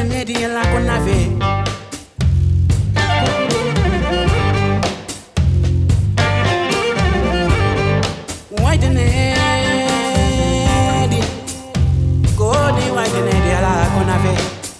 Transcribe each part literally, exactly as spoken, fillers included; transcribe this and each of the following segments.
nedi la konave. Why the nedi? Go di why the nedi la konave.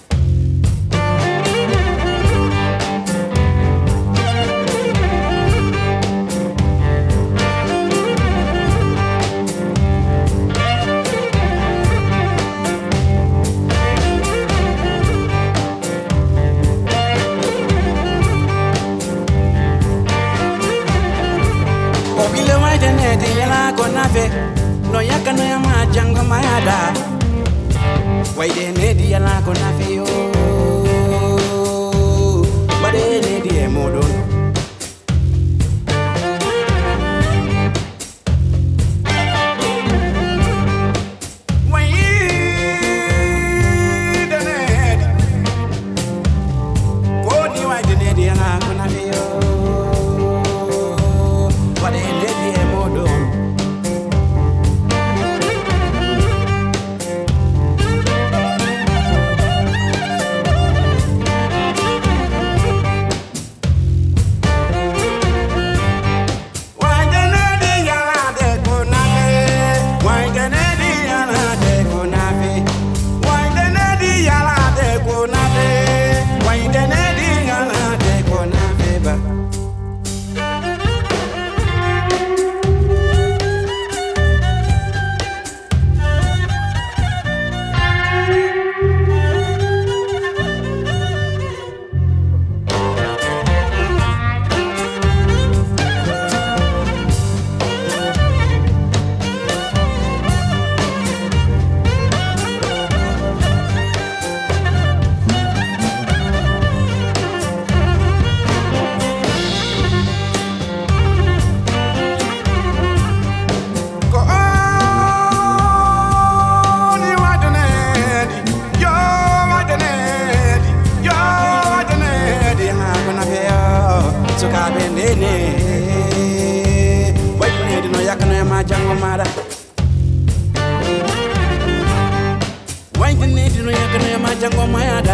No yakano ya majango mayada. Why de nedi ya la konafe yo. Bade nedi e modon. Why de nedi? Kodi why de nedi ya la konafe yo. Bade nedi e modon. Why the need no yakano ya majango mayada.